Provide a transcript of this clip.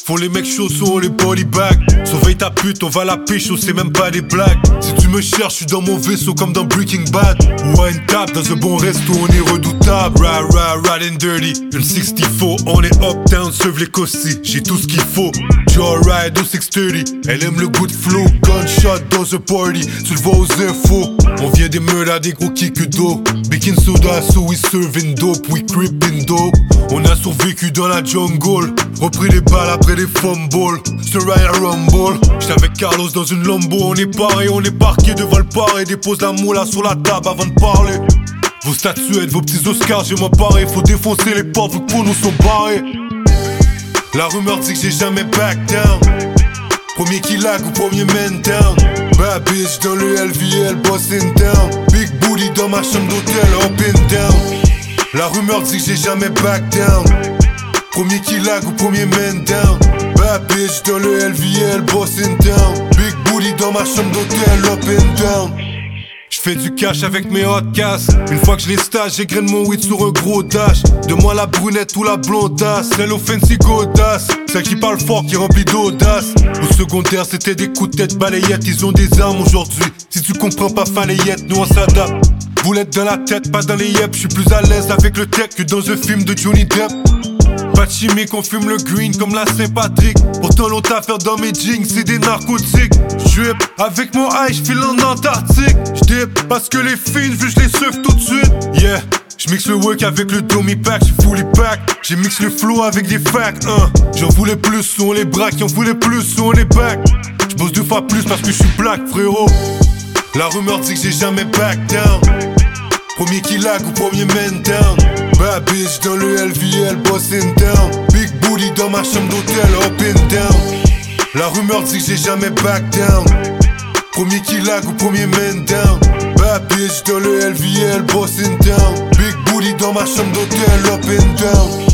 Font les mecs chaussons, les body bags. Surveille ta pute, on va la pécho, c'est même pas des blagues. Si tu me cherches, je suis dans mon vaisseau comme dans Breaking Bad. Ou à une table, dans un bon resto, on est redoutable. Ride and dirty, une 64. On est uptown, serve les cossis, j'ai tout ce qu'il faut. Joyride au 630, elle aime le good flow. Gunshot dans un party, tu le vois aux infos. On vient des meules à des gros kicks d'eau. Baking soda, so we serving dope, we creeping dope. On a survécu dans la jungle, repris les balles après les fumbles. C'est Royal Rumble, j'étais avec Carlos dans une Lambo. On est paré, on est parqué devant le paré. Dépose la moula sur la table avant de parler. Vos statuettes, vos petits Oscars, j'ai m'emparé. Faut défoncer les portes, vu que pour nous sont barrés. La rumeur dit que j'ai jamais back down. Premier qui lag ou premier man down. Bad bitch dans le LVL, bossing down. Big booty dans ma chambre d'hôtel, up and down. La rumeur dit que j'ai jamais back down. Premier qui lag ou premier man down. Bad bitch dans le LVL, bossing down. Big booty dans ma chambre d'hôtel, up and down. J'fais du cash avec mes hot cass. Une fois que je les stage, j'égrène mon weed sur un gros dash. De moi la brunette ou la blondasse, celle au fancy godasse, celle qui parle fort, qui remplit d'audace. Au secondaire c'était des coups de tête balayettes. Ils ont des armes aujourd'hui, si tu comprends pas falayette, nous on s'adapte. Boulette dans la tête, pas dans les yep. J'suis plus à l'aise avec le tech que dans un film de Johnny Depp. Pas de chimique, on fume le green comme la Saint-Patrick. Pourtant l'autre affaire dans mes jeans, c'est des narcotiques. J'dip avec mon high, j'file en Antarctique. J'dip parce que les filles, vu j'les surf tout de suite. Yeah, j'mixe le work avec le dummy pack, j'suis fully pack. J'ai mix le flow avec des facts, J'en voulais plus, on les braque, j'en voulais plus, on les back. J'bosse 2 fois plus parce que j'suis black, frérot. La rumeur dit que j'ai jamais back down. Premier qui lag ou premier man down. Bad bitch dans le LVL, bossing down. Big booty dans ma chambre d'hôtel, up and down. La rumeur dit que j'ai jamais back down. Premier qui lag ou premier man down. Bad bitch dans le LVL, bossing down. Big booty dans ma chambre d'hôtel, up and down.